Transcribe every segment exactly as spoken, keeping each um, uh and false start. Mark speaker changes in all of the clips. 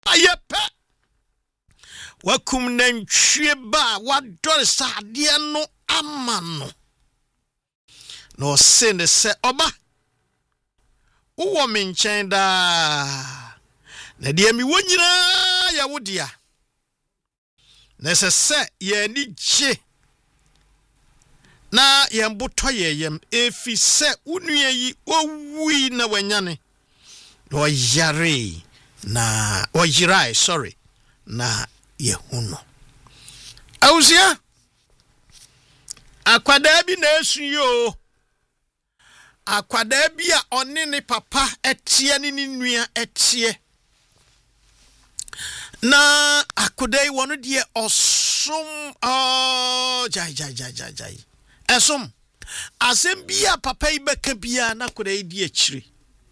Speaker 1: ayepe wakum nantwie ba wadore sade no amano no send se oba uwo me nchen da na de mi wonyina ya wodia na se se ye ni gye na yemboto yeyem efi se unua yi owui na wanyane no yare na oyirai sorry na yehuno awusia akwada bi na esu yo akwada bi a one ne papa etie ne nua etie na akwada yi wono de osum oh jai jai jai jai jai esom asem bia papa yi beka bia na akwada yi di akire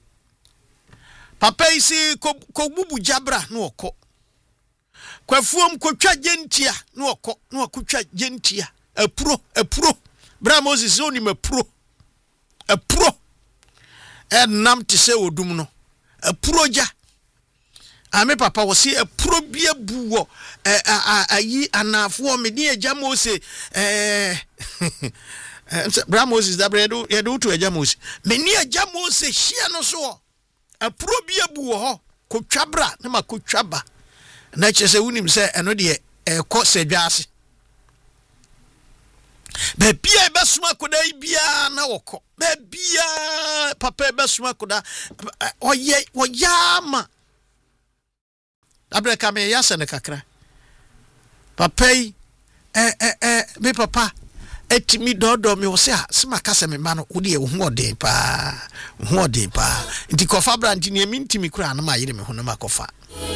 Speaker 1: papa yi si ko bubu jabra no okọ kwafuom kotwa gentia no okọ no akotwa gentia apuro apuro bra Moses oni mapuro apuro enam te se odum no apuro ja ame papa wo si apuro bia buwo ayi anafo me ni eja Moses eh bra Moses da bredo ye do to eja Moses me ni eja Moses hia no so apuro bia buwo ho kotwa bra na makotwa ba na chese wunim se eno de ekọ sedwaase be bia be suma koda bia na wokọ be bia papa be suma koda oye oyama abreka me yase ne kakra papa eh eh eh me papa etimi dodo me wo se a sima kase me ma no wo de wo ho odin pa ho odin pa nti kofa bra nti ne mi ntimi kura na ma yire me ho na makofa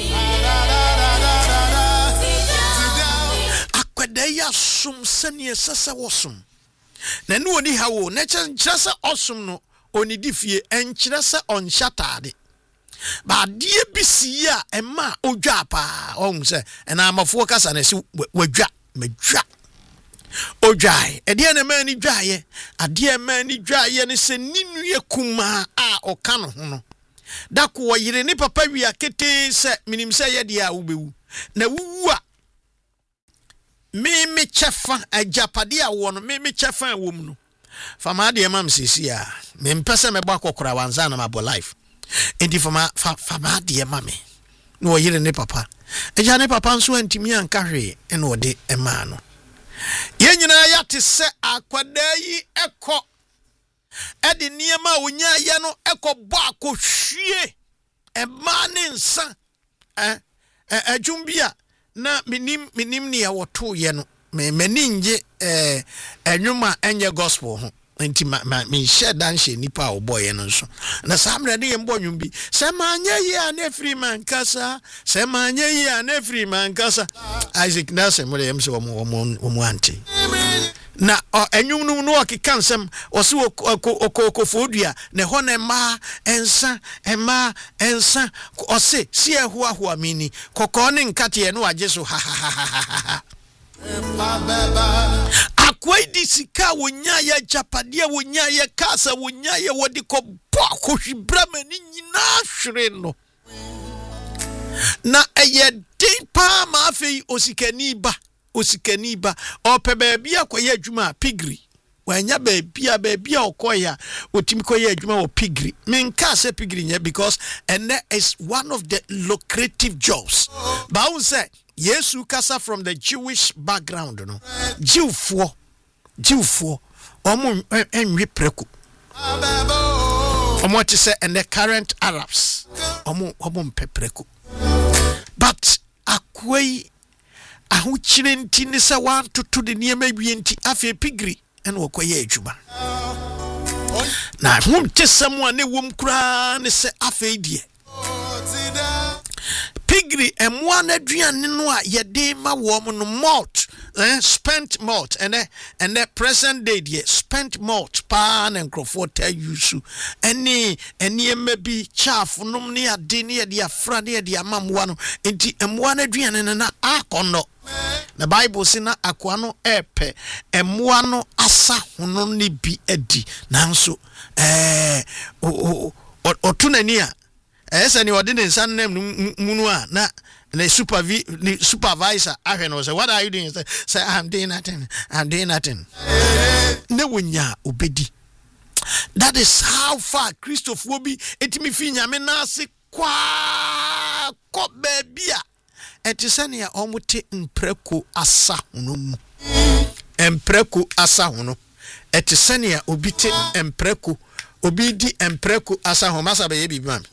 Speaker 1: akwada ya sum sane sese wosum na ne oni hawo na kyerɛ sɛ osum no oni difie enkyerɛ sɛ onshatade ba die bisi a ema odwa pa ohun sɛ na amafo kasa na si wadwa madwa ojai ede na mani dwaye ade mani dwaye ne se ninue kuma a oka no ho no dako wo yire ni papa wi akete se minim se ye de a ubewu na wuwu a me me chefa ajapade a wo no me me chefa wo mu no fama de mam sisi a me mpese me bọ akokora wanza na mabo life enti fama fama de mame no wo yire ni papa eja ni papa nso antimi anka hwe ene wo de ema no yenyina ya te se akwada yi ekọ edi niema onya ye no ekọ bọ akohwie ema ne nsa eh adwumbia na minim minim ne ya woto ye no me maninje eh enwuma enye gospel ho nti ma me share dan she nipa oboye no so na samre de yembo nwumbi se manya ye ana free man kasa se manya ye ana free man kasa Isaac Nelson mo yem se omo omo anti na enwum no no okeka nsem ose okofodua ne ho na ma ensa ema ensa ose si ehu ahu amini kokọ ne nkate no agye so ha ha ha akwai disika wonya ya japade wonya ya kasa wonya ya wodi ko boko hwibra mani nyina hwere no na eye depa ma afei osikani ba osikani ba ope baabi akoye adwuma pigri wanya baabi a baabi a okoya otimi koye adwuma wo pigri menka se pigri nya because and that is one of the lucrative jobs ba won say Yesu kasa from the Jewish background no Jewfo Jewfo omo enwe preku omo te say and the current Arabs omo omo mpepreku but akwai ahu chirenti ni sa wan tutu de niema wienti afi pigri en wokoye adwuma na hum tesam ane wom kura ne se afi die pigri emwa na duane no a yede ma wo no malt eh spent malt and and the present day the spent malt pan and crofort use any any maybe chaff nom ne ade ne yede afra ne yede amamwa no enti emwa na duane na akono the Bible say na akwa no epe emwa no asa hono ne bi adi nanso eh o o otunani a esa ni odi ne nsa nam munu a na the supervi the supervisor ahwe no say what are you doing? Say, say I'm doing nothing. I'm doing nothing. Ne wonya obedi. That is how far Christopher will be. Etimi fi nyame na se kwa ko bebia. Etisane ya omote mpreko asa hono mu. Empreko asa hono. Etisane ya obite empreko obidi empreko asa hono masa be yebi mam.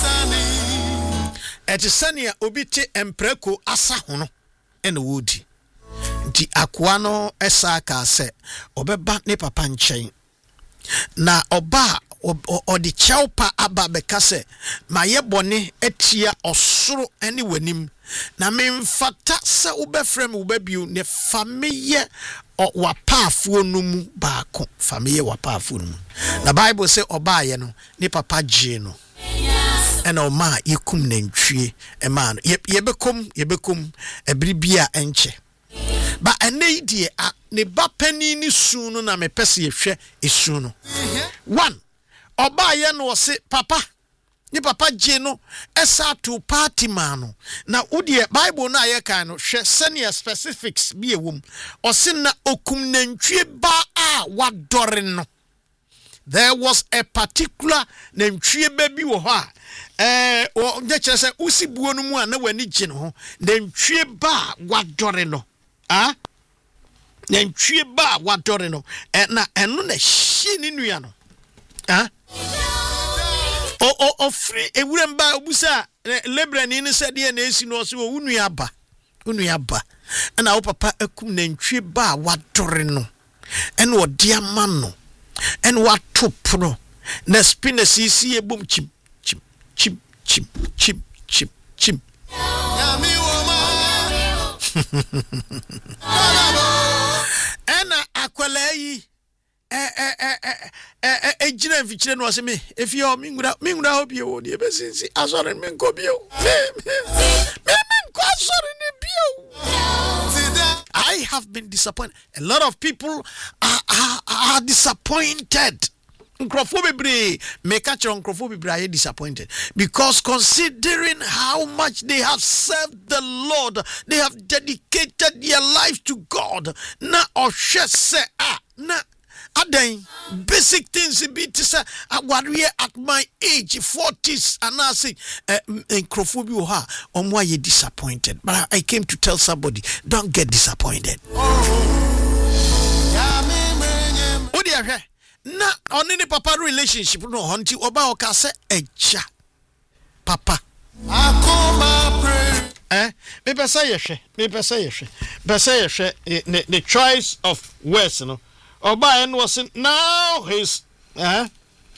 Speaker 1: Etisane ya obite empreko asa hono ene wodi. Nti akwa no esa ka se obeba ne papa nchen. Na oba odi chaupa aba bekase maye bone etia osoro ene wanim na memfata se ubefrem ubebiu ne fameye wapafuo no mu baako fameye wapafuo no mu na Bible say oba ye no ne papa gye no ena o ma yekum nantwie e ma no yebekom yebekom ebribia enche ba ene die a ne ba pani ni su no na me pese yehwe esu no one oba ye no se papa ni papa gye no esa to party man no na udie Bible na ye kan no hwe senior specifics bi ewom o se na okum nantwie ba a wadore no. There was a particular nantwie ba bi wo ho a eh o nye kire se usibuo no mu a na wani gye no ho nantwie ba wadore no ah nantwie ba wadore no eh na eno na hye ni nua no ah o o o free ewurem ba obusa lebrani ni se de na esi no so unu aba unu aba na wo papa akum nantwie ba wadore no ene odi ama no ene watop no na spinach isi ebom chim chim chim chim chim chim chim ena akwala yi eh eh eh eh eh ejina mfichire no se me efi o mingura mingura hobi o de besinsi asore me nko bio me me nko asore ne bio. I have been disappointed. A lot of people are are, are disappointed. Nkrofobebre make catch nkrofobebre are disappointed because considering how much they have served the Lord, they have dedicated their life to God. Na oshe se ah na aden basic things be to say aware at my age forties and I say nkrofobi o ha omo aye disappointed. But I came to tell somebody, don't get disappointed. Odi na oni ni papa relationship no honti oba o ka se eja papa akoma pray eh me pesa yehwe me pesa yehwe pesa yehwe the choice of words no oba en was now his eh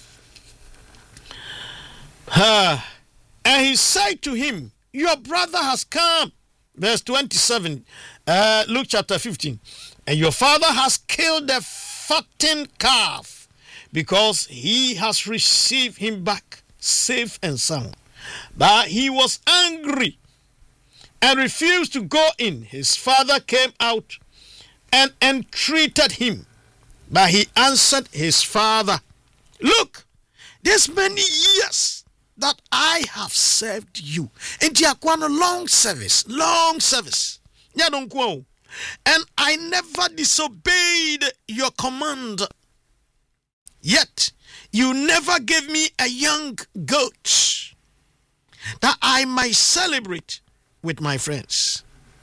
Speaker 1: uh, and he said to him, your brother has come, verse twenty-seven, uh Luke chapter fifteen, and your father has killed the fattened calf because he has received him back safe and sound. But he was angry and refused to go in. His father came out and entreated him. But he answered his father, look, this many years that I have served you. And you are a long service, long service. And I never disobeyed your command. Yet you never gave me a young goat that I might celebrate with my friends.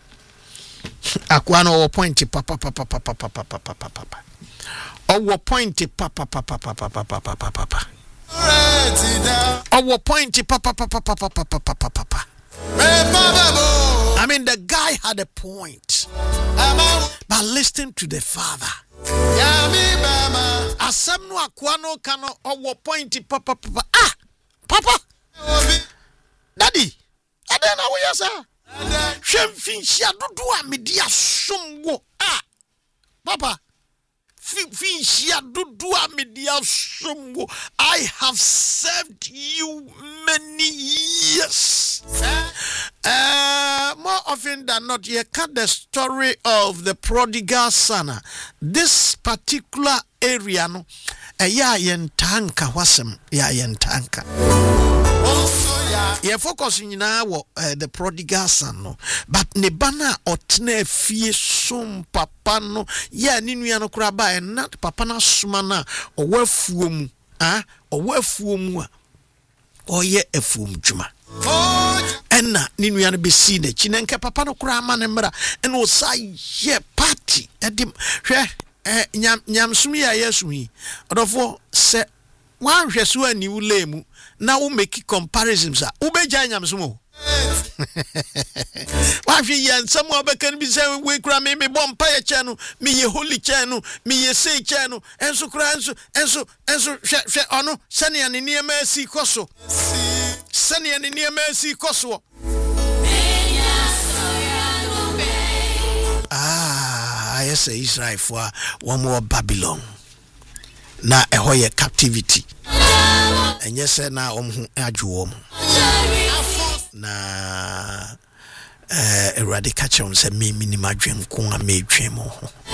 Speaker 1: Aquano pointy papa papa papa papa papa papa. Our pointy papa papa papa papa papa papa. Our pointy papa papa papa papa papa papa. I mean, the guy had a point, but listen to the father. Asem no akwano kano owo pointi papa papa ah papa daddy adena wo yasa hwem finhia dodo a media somwo ah papa finhia dodo a media somwo. I have served you many years. Uh, more often than not, you cut the story of the prodigal son. This particular area, no, a ya yentanka wasem ya yentanka. ye focus nyina wo uh, the prodigal son no but ne bana otena fie som papa no ye ni nua no kura ba e na papa na soma na owafuo mu ah owafuo mu a oye afuom dwuma enna ni nua no be si na chi nenka papa no kura ma ne mra ena o sa ye party edim hwe eh nyam nyam sumi ya yesu yi odofo se wan hwe so ani ule mu na wo make comparisons a wo be gya nyam sumo wa hwe yan samu abekan bi se we kura me me bompa ye che no me ye holy che no me ye sei che no enso kura enso enso enso hwe hwe ono sane ya ne niam asi koso sane ya ne niam asi koso ah yes Israel for one more Babylon na eho ye captivity enye se na omhu adwo na eh erade kachon se me minima dwen ko a me dwen mo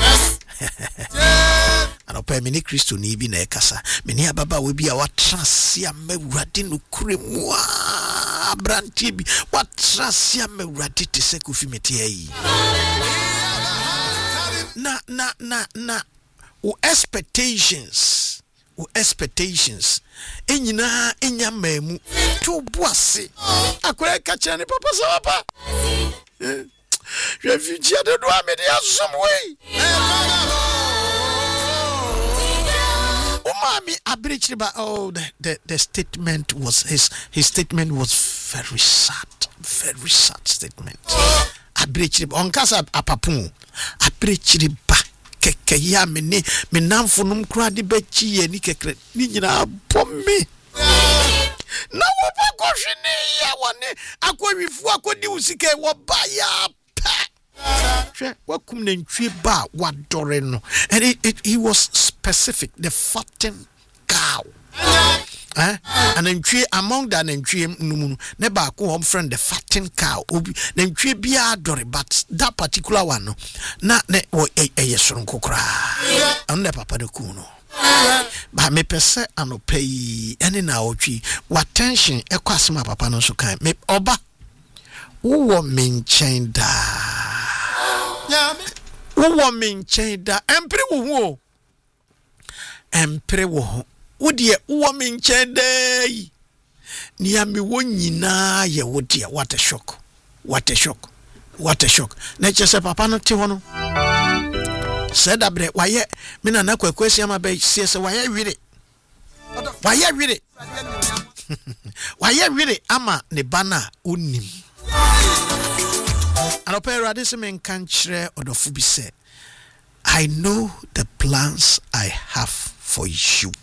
Speaker 1: ana pa me ni Kristo ni bi na ekasa me ni ababa we bi a watrasia mawurade no kuremu a branti bi watrasia mawurade te se kofi mete ayi na na na na o expectations o expectations enyina enya mamu to boase akora kacha ne papa so papa je fugia de do amede asom we o mami abirichiri ba oh the, the the statement was his his statement was very sad very sad statement abirichiri on kasa apapun abirichiri ba keke ya mene menamfo num kura de bachi ye ni kekre ni nyina bomme na wo ba gohwene ya wone akwawifu akodi usike wo ba ya pa hwe wakum na ntwe ba wadore no and it, it, he was specific the fattened cow eh and ntwe among that ntwe numu ne ba ko hom friend the fattened cow obi na ntwe bia adore but that particular one no na ne o eye soronko kra an ne papa de ku no ba me pese anopai ene na otwi wa tension ekwasema papa no so kan me oba wo menchen da wo menchen da empre wo ho empre wo ho wodie wo menchen da yi ni ami wo nyina ye wodie what a shock what a shock what a shock na chese papa no te hono said abre waye me na na kwakwasi ama be sie se waye wire waye wire waye wire ama ne bana onim anope rade se men kan kire odofu bi se I know the plans I have for you.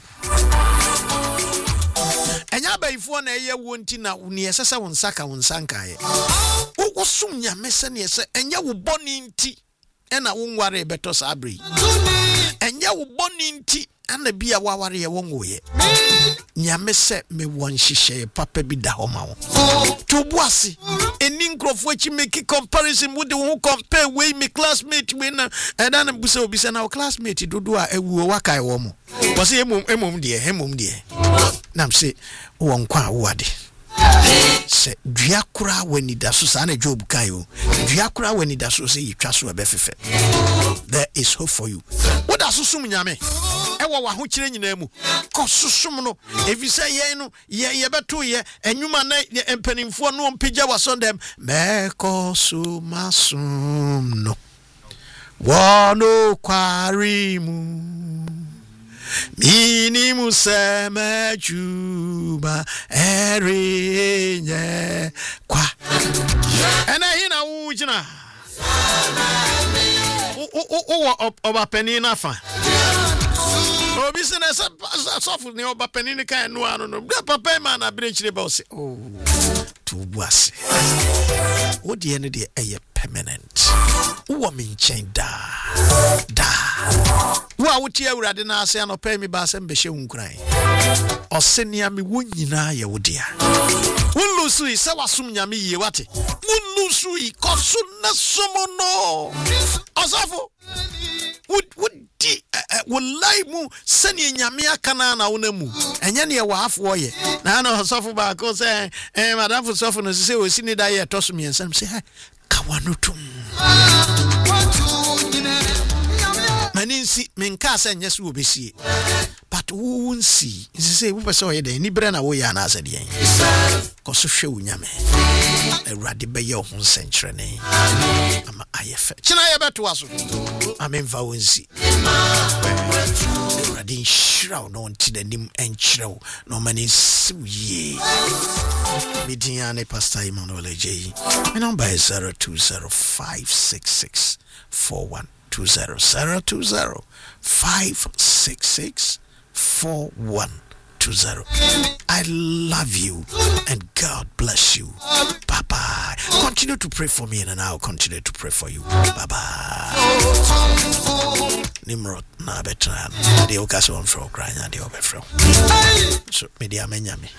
Speaker 1: Enya bayifo na eye wonti na ne yesesa won saka won sanka ye wo sum nyame se ne yese enya wo boni nti ena wo nware beto sabri enya wo boni nti ana bia waware ye wonwoye nyame se me won hihye papa bi da homa wo to boase eni nkrofo chi make comparison with the who compare we me classmate we na and na busa obi se na wo classmate dodo a awuo wakai wo mo wose emom emom de emom de nam se wo nkwa wo ade se dua kura wani da so sa na Job kan o dua kura wani da so se yitwa so abefefe there is hope for you wo da so sum nyame e wo wa ho kire nyina mu ko susum no evisa ye no ye ye beto ye enwuma na empanimfo no mpagya wasondem me ko sumasum no wono kwarimu mini museme juba erinye kwa ena hina ujina o o o oba penina fa obi se na sofu ni oba penina kan no ano no papa ma na brenchire ba o se oh to buase o de ne de eye permanent wo me nchen da da wa wuti awurade na ase anopa mi ba se mbehye hunkuran osenia mi wonyina ye wodia wulusu yi se wasum nyame ye wate wulusu yi kosu na somo no osafo would would di would lie mu sani nyame kana na wona mu enye ne wa afo ye na na sofo ba ko say eh madam for sofo no say o sini da ye toso mi ensam say ha kawanutum maninsi menka say nyeso obesie but won see say wo pese o ye den ni bre na wo ya na ase de ko so hwe wo nyame Erade be ye ho senkrene ama ayefe china ye beto aso amen va wonsi Erade shiraw no nti danim enchiraw no mani siye media ne pastor Emmanuel J my number is zero two zero five six six four one two zero zero two zero five six six four one two zero. I love you and God bless you. Bye bye. Continue to pray for me and I'll continue to pray for you. Bye bye. Nimrod na betran. The occasion on for crying and the over from. So media menyami.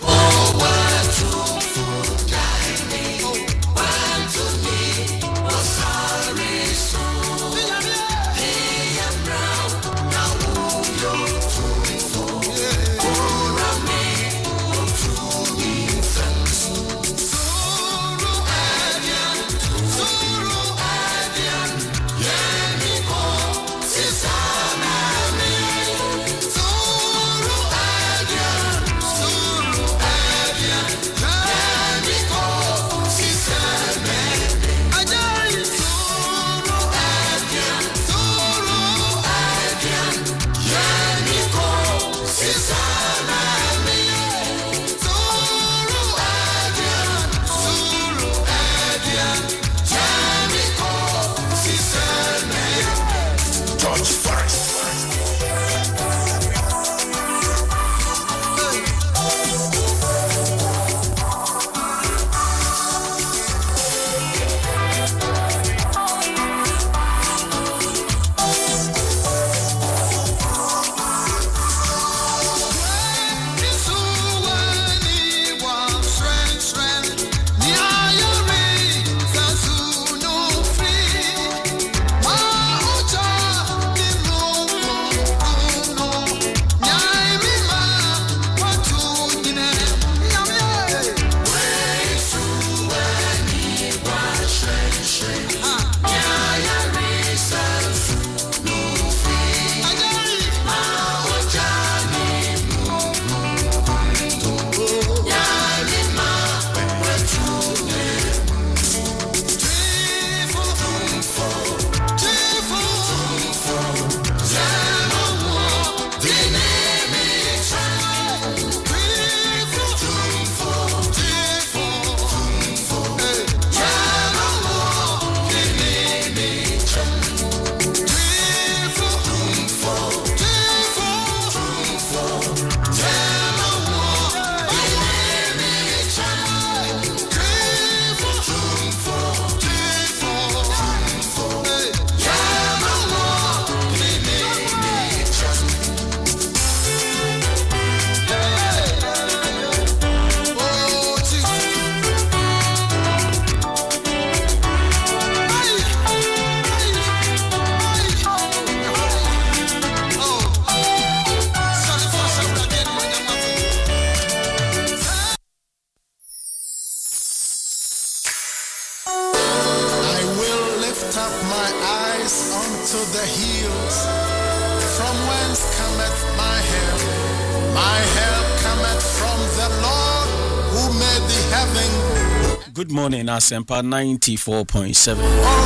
Speaker 2: Good morning, Asempa ninety-four point seven.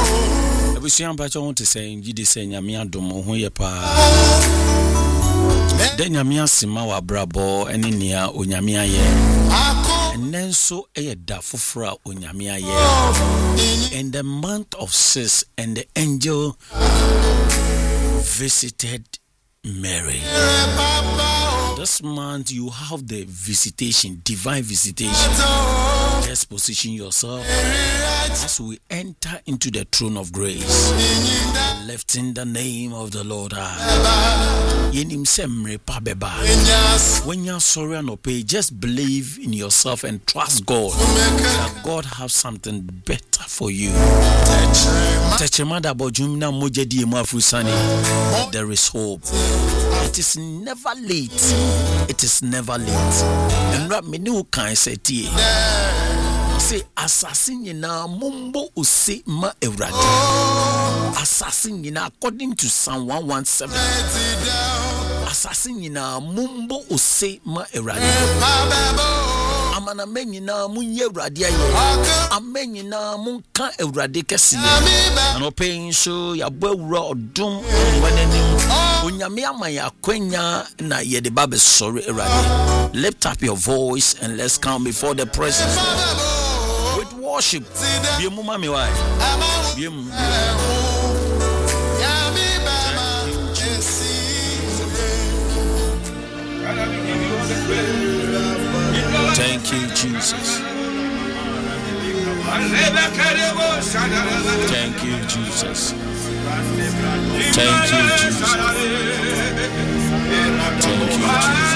Speaker 2: Abusian Pacho want to say, Jidi say, Yamia Domo, Hoyepa. Then Yamia Simawa Brabo, and Inia, Unyamia ye. And then so a dafufra Unyamia ye. In the month of six, and the angel visited Mary. This month, you have the visitation, divine visitation. Let's position yourself as we enter into the throne of grace, lifting the name of the Lord high. Yenim semre pabeba. When you're sorry and pay, just believe in yourself and trust God that God has something better for you. There is hope. It is never late. It is never late. And what me new kind say say assassin yina mumbo use ma ewrade. Assassin yina according to Psalm one seventeen. Assassin yina mumbo use ma ewrade. Amana menyina munye ewrade aye. Amenyina munka ewrade kese. Ano pay so ya bwewura odum wanenim. Onyame amaya kwenya na ye de babe sorry ewrade. Lift up your voice and let's come before the presence with worship. Be mama me why? Be Thank you, Jesus. Thank you, Jesus. Thank you, Jesus. Thank you, Jesus.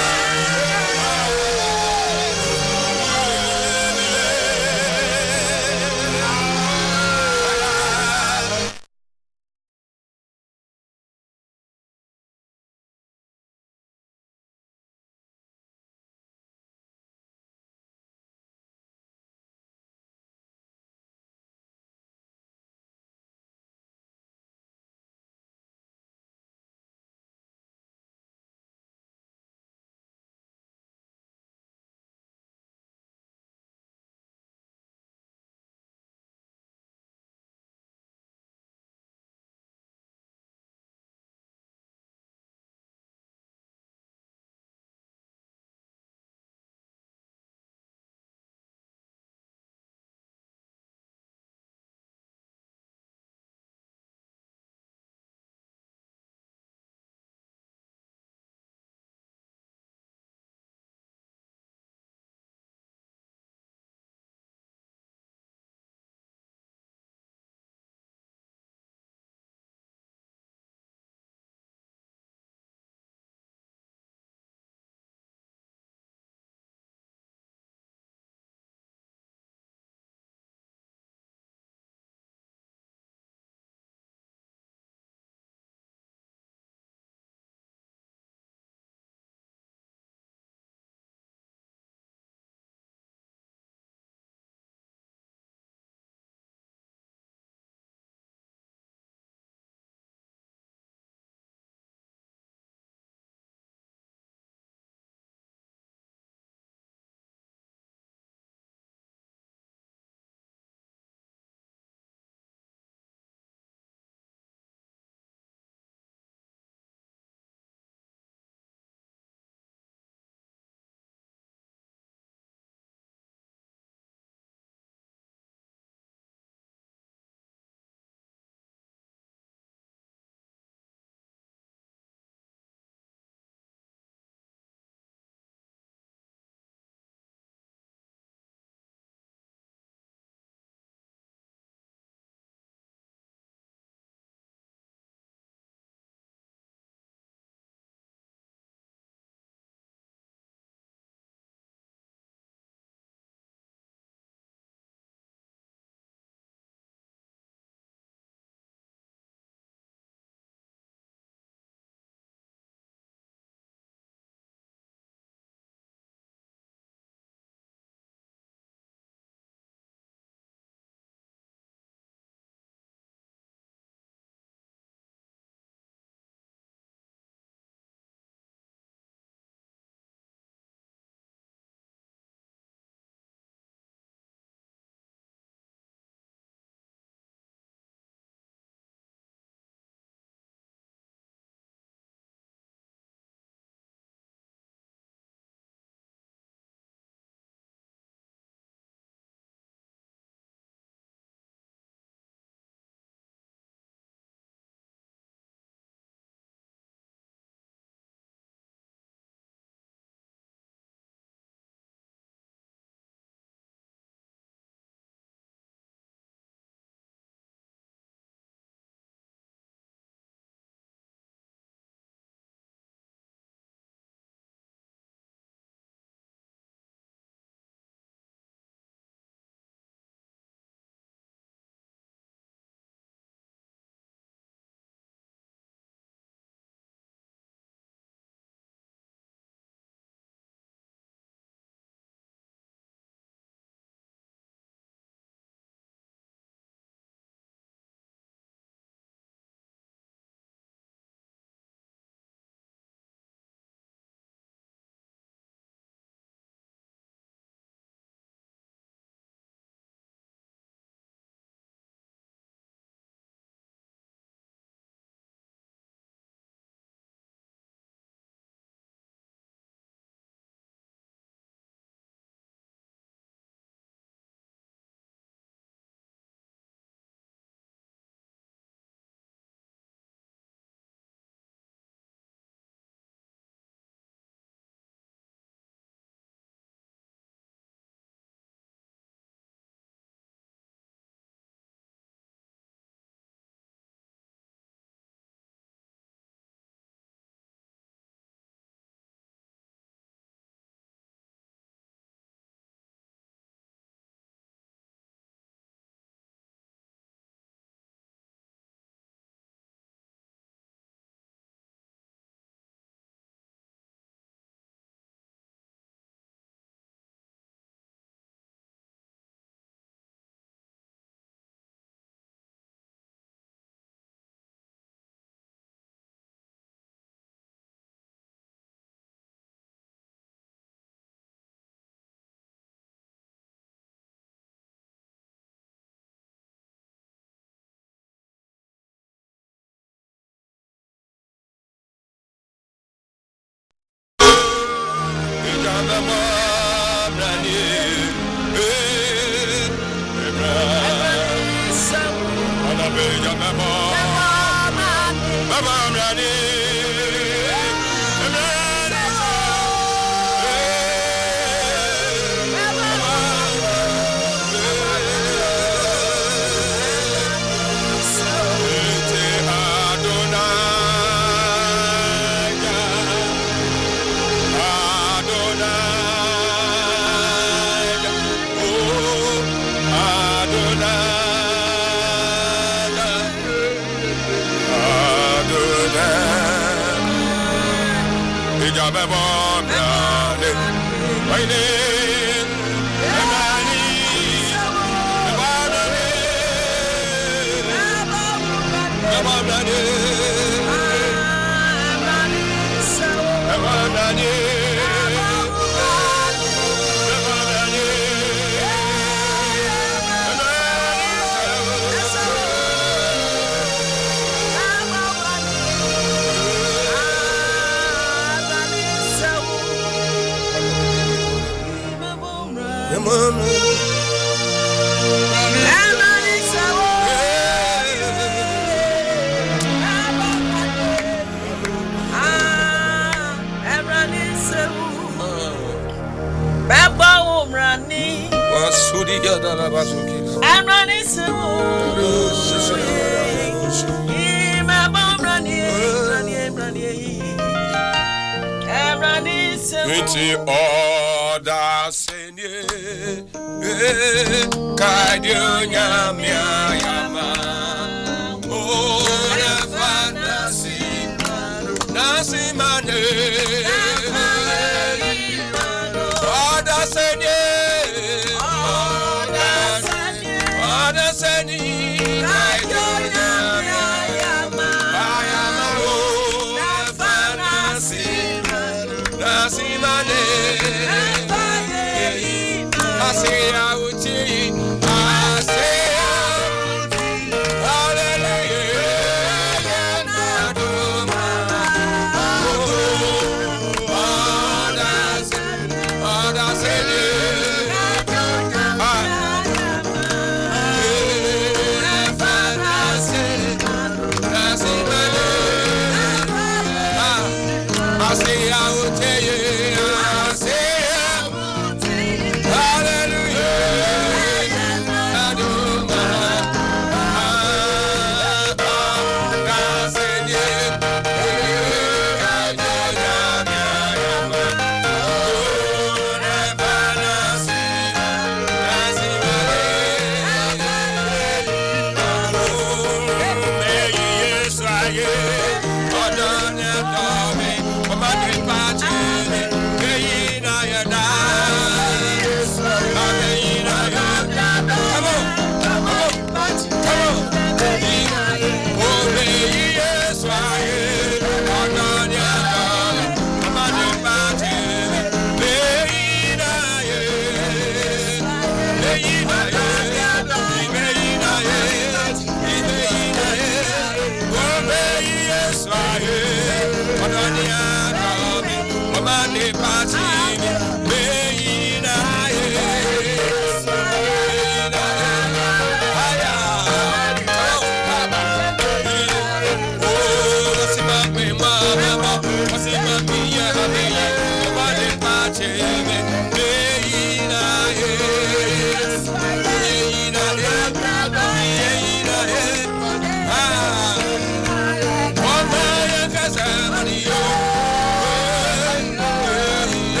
Speaker 3: Oh,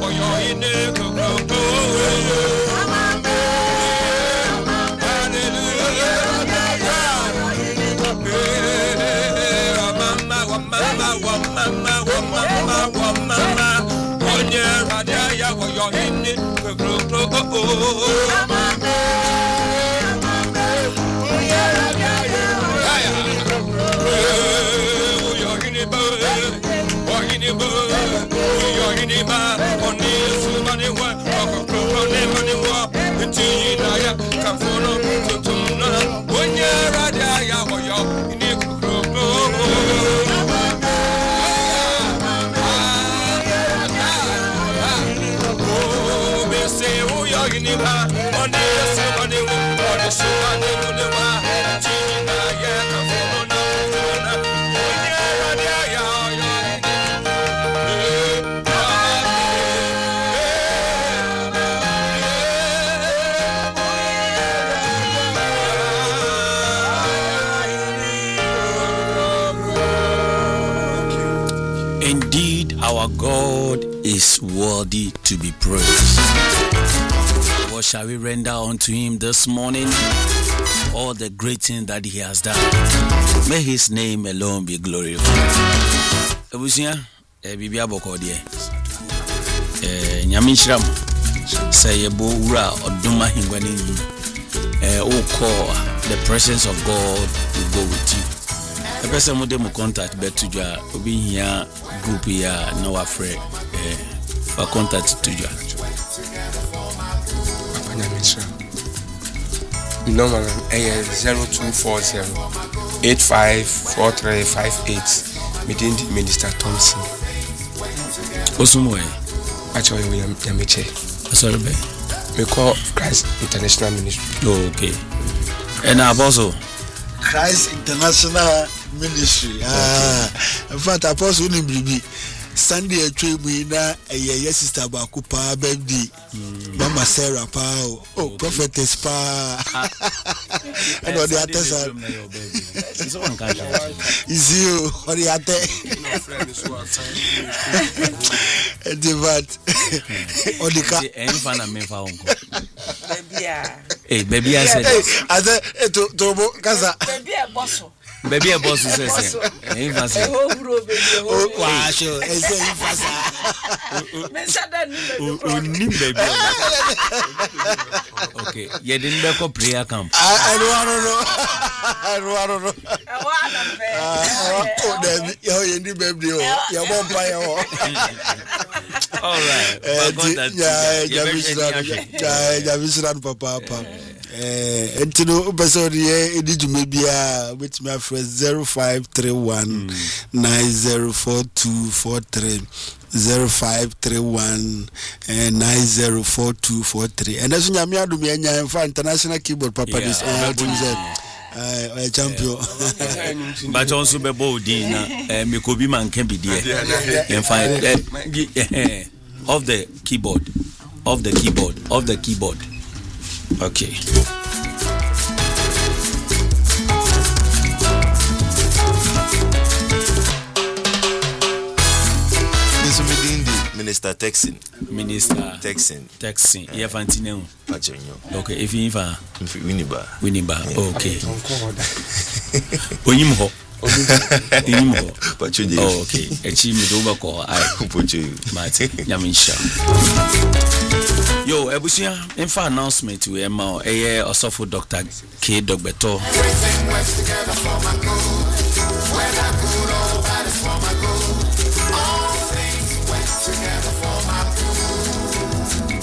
Speaker 2: Indeed, our God is worthy to be praised. What shall we render unto him this morning? All the great things that he has done. May his name alone be glorified. Ebusia, eh bibia boko de. Eh nyame hyiram. Say yebo wura oduma hingwani ni. Eh o call the presence of God will go with you. The person who demo contact betuja obi here group here no afraid eh for contact tuja.
Speaker 3: Number zero two four zero eight five four three five eight. Meeting Minister Thompson.
Speaker 2: Osumwe.
Speaker 3: Actually, we am Yamiche.
Speaker 2: Sorry, be.
Speaker 3: We call Christ International Ministry.
Speaker 2: Oh, okay. And Apostle.
Speaker 1: Christ International Ministry. Ah, in fact, Apostle Nimbribi. Sunday atwe mu na eye sister ba ku pa birthday Mama Sarah pa oh prophetess pa and all the others are
Speaker 2: is one kind
Speaker 1: is you or the other the vat odika
Speaker 2: any fan am fa onko
Speaker 4: baby ah
Speaker 2: eh baby I said
Speaker 1: I said to to kaza
Speaker 4: baby e bosso
Speaker 2: baby a boss say say eh fancy
Speaker 4: oh bro baby
Speaker 1: oh wa sho e say ifasa
Speaker 4: me said that
Speaker 2: ni baby okay you didn't be ko prayer camp
Speaker 1: I don't know I don't know
Speaker 4: e wa na be
Speaker 1: oh dem yo ye ndi baby o ye bon pa ye o
Speaker 2: all right
Speaker 1: yeah yeah yeah yeah papa papa eh entino person ye edijuma bia with my friend zero five three one nine zero four two four three zero five three one nine zero four two four three and that's nyame adum ye nya for international keyboard papa this all things eh champion
Speaker 2: but also be boldin na eh mekobi man can be there in find of the keyboard of the keyboard of the keyboard. Okay.
Speaker 5: This will be the Minister Texan.
Speaker 2: Minister
Speaker 5: Texan.
Speaker 2: Texan. Yeah, Fantino. Okay, if you fa
Speaker 5: Winiba.
Speaker 2: Winiba. Okay. Oyimho. Oyimho.
Speaker 5: Pachuji.
Speaker 2: Oh, okay. Echi mi do ba ko ai.
Speaker 5: Pochu.
Speaker 2: Mate. Nyaminsha. Yo, Ebusia, in for announcement we am eh Osofo Doctor K Dogbeto.
Speaker 6: Everything works together for my good. When I good, all that is for my good. All things work together for my good.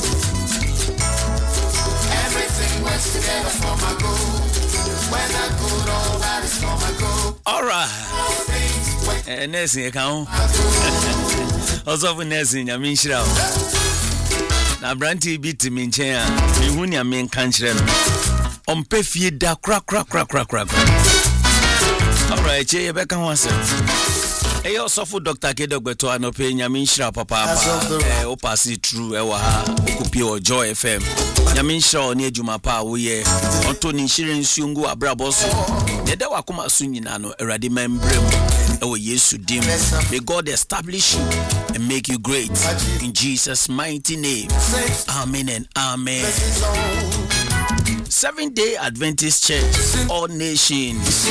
Speaker 6: Everything works together for my good. When I good, all that is for my good.
Speaker 2: All right.
Speaker 6: All things work
Speaker 2: Eh, nursing account. Osofo nursing Nyaminsha. Na branti bit me nchen a mehu nya me nka nkyere no ompe fie da kra kra kra kra kra. All right, che ye beka ho ase e yo sofo Doctor K Dogbeto anope nyame nhyira papa pa eh o pass through e wa ha okupie o Joy F M nyame nhyira oni adwuma pa wo ye onto ni nhyire nsuongu abrabos Yɛda wakoma so nyina no Awurade membrem ɛwɔ Yesu dim. May God establish you and make you great in Jesus' mighty name. Amen and amen. Seventh-day Adventist Church, all nations,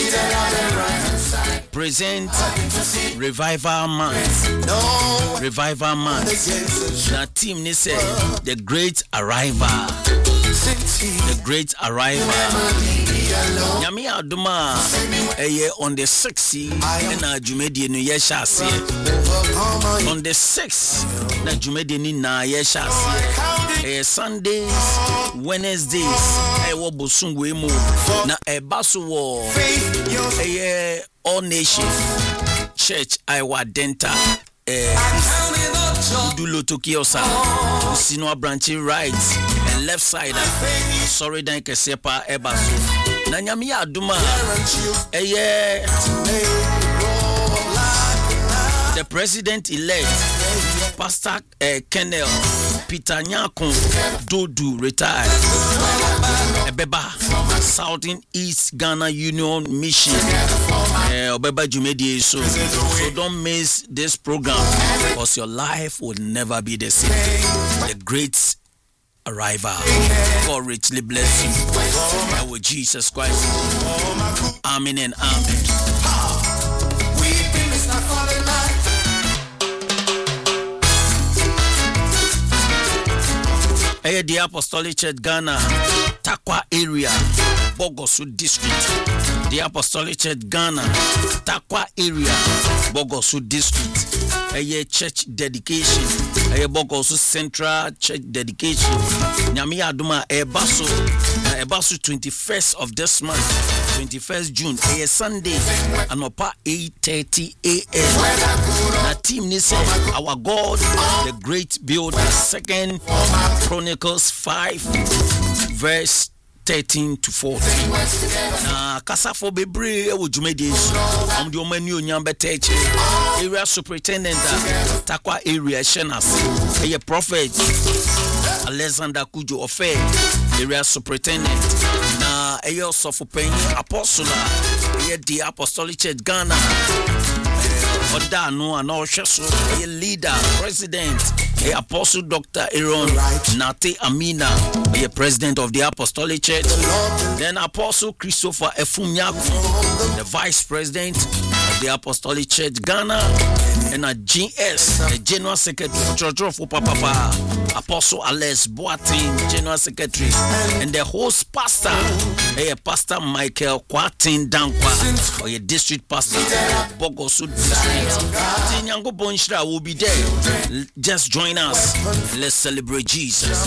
Speaker 2: present Revival Month. Revival Month. Na team ni say the Great Arrival. The Great Arrival. Nyame adoma eye on the sixth na Jumedi no ye hyase. On the sixth na Jumedi ni na ye hyase. Eh Sundays, Wednesdays e wo bosungwe mu na e baso wo eh all nation church Iwa Denta eh Dulo Tokiosa Sino branch right and left side sorry dan kesepa e baso na nyame aduma eh the president elect Pastor uh, Kennel Peter Nyakon Dodu retired. Ebeba Southern East Ghana Union Mission. Uh, Obeba Jumedi so so don't miss this program because your life will never be the same. The Great Arrival. God richly bless you. And with Jesus Christ. Amen and amen. Hey, the Apostolic Church Ghana, Takwa area, Bogosu district. The Apostolic Church Ghana, Takwa area, Bogosu district. Hey, church dedication. Hey, Bogosu Central Church dedication. Nyami Aduma, Ebasu, Ebasu twenty-first of this month, twenty-first June. Hey, Sunday, Anopa eight thirty a.m. Na team ni say our God, the great builder. Second Chronicles five, verse thirteen to fourteen. Na kasa for bebre e wo dwumedi so. Am de o mani onyam beteche. Area superintendent Takwa area Shenas. E prophet Alexander Kujo Ofe, area superintendent. Na e also for penny apostle e the Apostolic Church Ghana. Oda no and all so a leader, president, a apostle Doctor Aaron Nate Amina, a president of the Apostolic Church. Then Apostle Christopher Efunyaku, the vice president of the Apostolic Church Ghana, and a G S, the general secretary for Papa, Apostle Alex Boatin, general secretary, and the host pastor, a pastor Michael Kwatin Dankwa, or a district pastor, Bogosu district. Tinyango Bonshra will be there. Just join us. Let's celebrate Jesus.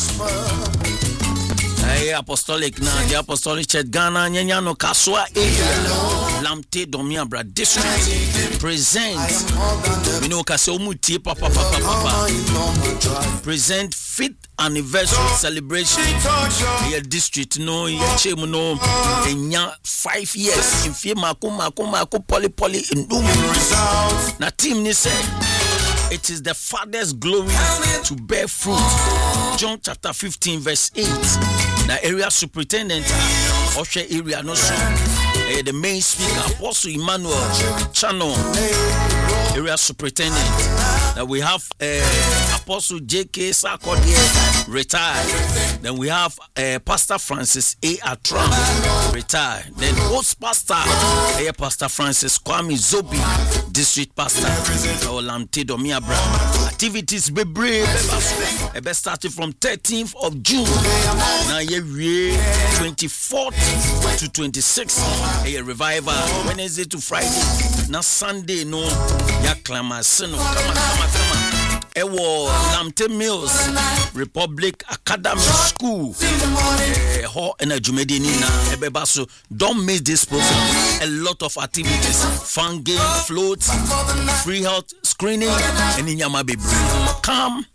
Speaker 2: Hey, Apostolic na the Apostolic Church Ghana Nyanyano Kaswa area Lamte Domiabra district present you know kase omutie papa papa papa present fifth anniversary celebration here district no ye chemu no enya five years in fie mako mako mako poly poly ndum na team ni say it is the Father's glory to bear fruit. John chapter fifteen verse eight. The area superintendent Oshe area no so uh, the main speaker Apostle Emmanuel Channel, area superintendent. Then we have uh, Apostle J K Sarkodie retired. Then we have uh, Pastor Francis A. Atram retired. Then host pastor uh, Pastor Francis Kwame Zobi, district pastor. Olamte Domiabra. Activities be brave. Be started from thirteenth of June. Now ye twenty-fourth to twenty-sixth. A revival Wednesday to Friday. Now Sunday no ya clamas no come come come. Ewo Lamte Mills Republic Academy School. Eh ho na Jumedi ni na ebeba so don't miss this program. A lot of activities, fun game, floats, free health screening and inyama bebre. Come